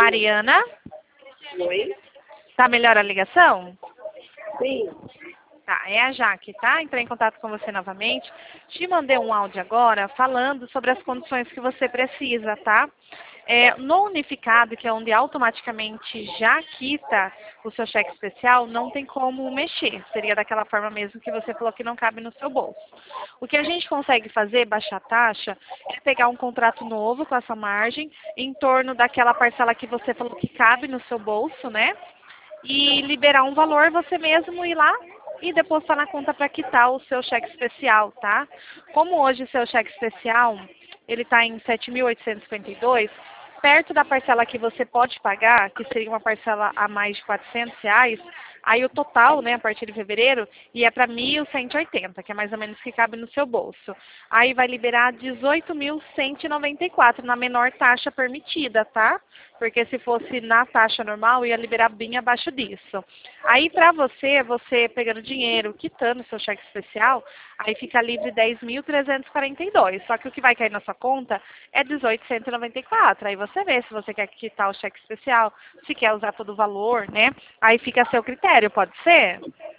Mariana? Oi? Tá melhor a ligação? Sim. Tá, é a Jaque, tá? Entrei em contato com você novamente. Te mandei um áudio agora falando sobre as condições que você precisa, tá? No unificado, que é onde automaticamente já quita o seu cheque especial, não tem como mexer. Seria daquela forma mesmo que você falou que não cabe no seu bolso. O que a gente consegue fazer, baixar a taxa, é pegar um contrato novo com essa margem, em torno daquela parcela que você falou que cabe no seu bolso, né? E liberar um valor, você mesmo ir lá e depositar na conta para quitar o seu cheque especial, tá? Como hoje o seu cheque especial, ele está em 7.852, perto da parcela que você pode pagar, que seria uma parcela a mais de R$ 400, aí o total, né, a partir de fevereiro, ia para 1.180, que é mais ou menos o que cabe no seu bolso. Aí vai liberar 18.194 na menor taxa permitida, tá? Porque se fosse na taxa normal, ia liberar bem abaixo disso. Aí para você, pegando dinheiro, quitando o seu cheque especial, aí fica livre 10.342. Só que o que vai cair na sua conta é 18.194. Aí você vê se você quer quitar o cheque especial, se quer usar todo o valor, né? Aí fica a seu critério, pode ser?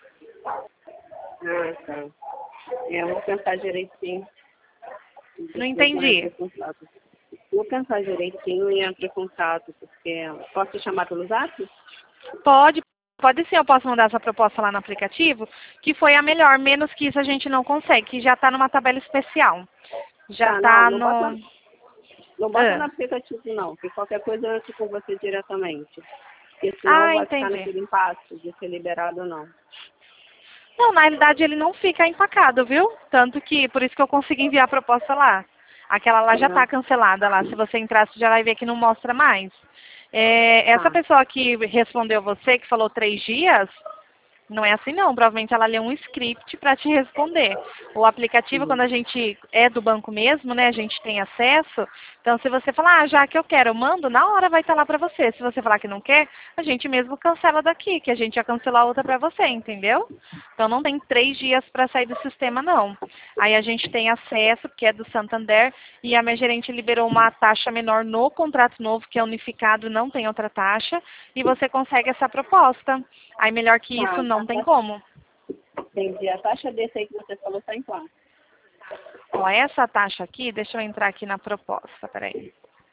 Ah, tá. Eu vou pensar direitinho. Não entendi. Vou pensar direitinho e entro em contato, porque... Posso te chamar pelo zap? Pode sim, eu posso mandar essa proposta lá no aplicativo, que foi a melhor, menos que isso a gente não consegue, que já está numa tabela especial. Já está no... Não bota no aplicativo não, que qualquer coisa eu entro com você diretamente. Porque senão vai ficar entendi. naquele impasse de ser liberado ou não. Não, na realidade ele não fica empacado, viu? Tanto que, por isso que eu consegui enviar a proposta lá. Aquela lá já está cancelada lá. Se você entrar, você já vai ver que não mostra mais. Essa pessoa que respondeu você, que falou 3 dias, não é assim não, provavelmente ela leu um script para te responder. O aplicativo, quando a gente é do banco mesmo, né, a gente tem acesso, então se você falar, já que eu quero, eu mando, na hora vai estar lá para você. Se você falar que não quer, a gente mesmo cancela daqui, que a gente ia cancelar a outra para você, entendeu? Então não tem 3 dias para sair do sistema não. Aí a gente tem acesso, porque é do Santander, e a minha gerente liberou uma taxa menor no contrato novo, que é unificado, não tem outra taxa, e você consegue essa proposta. Aí melhor que isso não tem como. Entendi. A taxa desse aí que você falou está em quanto? Ó, essa taxa aqui, deixa eu entrar aqui na proposta, peraí.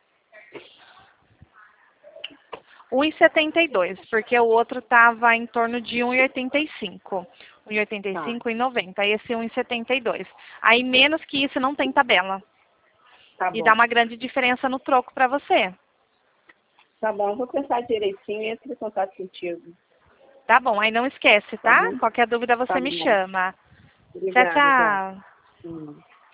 1,72, porque o outro estava em torno de 1,85. 1,85 e 90, esse 1,72. Aí menos que isso não tem tabela. E dá uma grande diferença no troco para você. Tá bom, eu vou pensar direitinho e entro em contato contigo. Tá bom, aí não esquece, tá? Qualquer dúvida você me chama. Obrigada, Tchau, tchau.